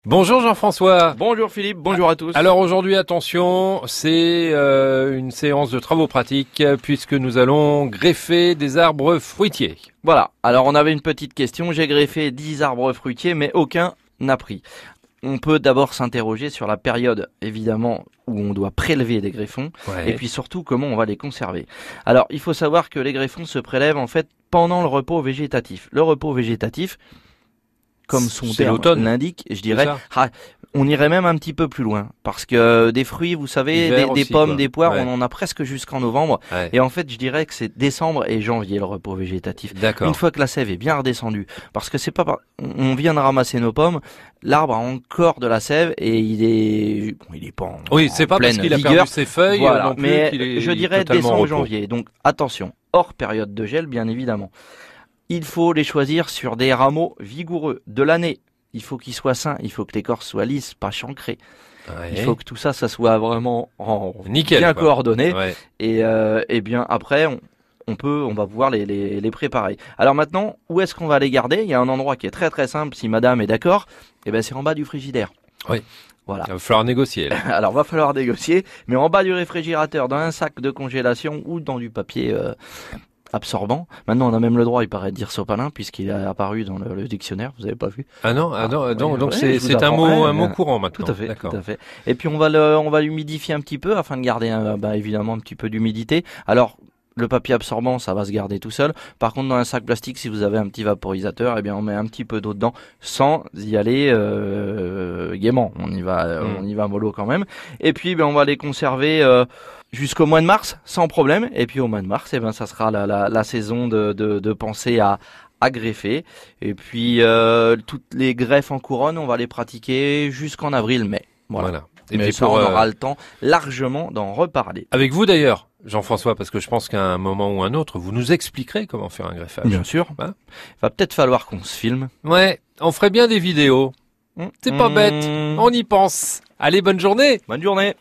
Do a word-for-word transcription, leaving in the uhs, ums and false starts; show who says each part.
Speaker 1: Bonjour Jean-François.
Speaker 2: Bonjour Philippe, bonjour à tous.
Speaker 1: Alors aujourd'hui, attention, c'est euh, une séance de travaux pratiques puisque nous allons greffer des arbres fruitiers.
Speaker 2: Voilà, alors on avait une petite question, j'ai greffé dix arbres fruitiers mais aucun n'a pris. On peut d'abord s'interroger sur la période, évidemment, où on doit prélever des greffons,
Speaker 1: Ouais.
Speaker 2: et puis surtout comment on va les conserver. Alors, il faut savoir que les greffons se prélèvent en fait pendant le repos végétatif. Le repos végétatif, comme son
Speaker 1: C'est
Speaker 2: terme
Speaker 1: l'automne,
Speaker 2: l'indique, je dirais,
Speaker 1: ça
Speaker 2: ah, on irait même un petit peu plus loin, parce que des fruits, vous savez,
Speaker 1: Hiver
Speaker 2: des, des
Speaker 1: aussi,
Speaker 2: pommes,
Speaker 1: quoi.
Speaker 2: des poires,
Speaker 1: Ouais.
Speaker 2: on en a presque jusqu'en novembre,
Speaker 1: Ouais.
Speaker 2: et en fait, je dirais que c'est décembre et janvier le repos végétatif.
Speaker 1: D'accord.
Speaker 2: Une fois que la sève est bien redescendue, parce que c'est pas, par... on vient de ramasser nos pommes, l'arbre a encore de la sève et il est, bon, il est pas en,
Speaker 1: Oui,
Speaker 2: en
Speaker 1: c'est pas parce
Speaker 2: pleine
Speaker 1: qu'il a
Speaker 2: vigueur.
Speaker 1: perdu ses feuilles
Speaker 2: Voilà,
Speaker 1: non plus
Speaker 2: mais
Speaker 1: qu'il est
Speaker 2: je dirais
Speaker 1: totalement en repos.
Speaker 2: décembre-janvier. Donc attention, hors période de gel, bien évidemment. Il faut les choisir sur des rameaux vigoureux de l'année. Il faut qu'ils soient sains, il faut que l'écorce soit lisse, pas chancrée.
Speaker 1: Ouais.
Speaker 2: Il faut que tout ça, ça soit vraiment en
Speaker 1: Nickel,
Speaker 2: bien
Speaker 1: quoi.
Speaker 2: coordonné.
Speaker 1: Ouais.
Speaker 2: Et, euh, et bien après, on, on peut, on va pouvoir les, les, les préparer. Alors maintenant, où est-ce qu'on va les garder? Il y a un endroit qui est très très simple, si madame est d'accord. Et ben c'est en bas du frigidaire.
Speaker 1: Oui.
Speaker 2: Voilà.
Speaker 1: Il va falloir négocier, là.
Speaker 2: Alors va falloir négocier, mais en bas du réfrigérateur, dans un sac de congélation ou dans du papier euh, absorbant. Maintenant, on a même le droit, il paraît, de dire sopalin, puisqu'il est apparu dans le, le dictionnaire. Vous avez pas vu?
Speaker 1: Ah non, ah non,
Speaker 2: Ah,
Speaker 1: donc,
Speaker 2: oui,
Speaker 1: donc
Speaker 2: ouais,
Speaker 1: c'est,
Speaker 2: je vous
Speaker 1: c'est un
Speaker 2: apprends.
Speaker 1: mot,
Speaker 2: Ouais,
Speaker 1: un mot
Speaker 2: ouais.
Speaker 1: courant maintenant.
Speaker 2: Tout à fait,
Speaker 1: D'accord.
Speaker 2: tout à fait. Et puis on va le, on va l'humidifier un petit peu afin de garder, un, bah, évidemment, un petit peu d'humidité. Alors le papier absorbant, ça va se garder tout seul. Par contre, dans un sac plastique, si vous avez un petit vaporisateur, eh bien, on met un petit peu d'eau dedans, sans y aller euh, gaiement. On y va, euh,
Speaker 1: Mm.
Speaker 2: on y va mollo quand même. Et puis, ben, on va les conserver euh, jusqu'au mois de mars, sans problème. Et puis, au mois de mars, eh ben, ça sera la, la, la saison de, de, de penser à à greffer. Et puis, euh, toutes les greffes en couronne, on va les pratiquer jusqu'en avril-mai. Voilà.
Speaker 1: Voilà. Et
Speaker 2: Mais
Speaker 1: puis
Speaker 2: ça,
Speaker 1: pour,
Speaker 2: on
Speaker 1: euh,
Speaker 2: aura le temps largement d'en reparler.
Speaker 1: avec vous d'ailleurs, Jean-François, parce que je pense qu'à un moment ou un autre, vous nous expliquerez comment faire un greffage.
Speaker 2: Bien sûr.
Speaker 1: Hein
Speaker 2: Va peut-être falloir qu'on se filme.
Speaker 1: Ouais, on ferait bien des vidéos. C'est pas
Speaker 2: Mmh.
Speaker 1: bête. On y pense. Allez, bonne journée.
Speaker 2: Bonne journée.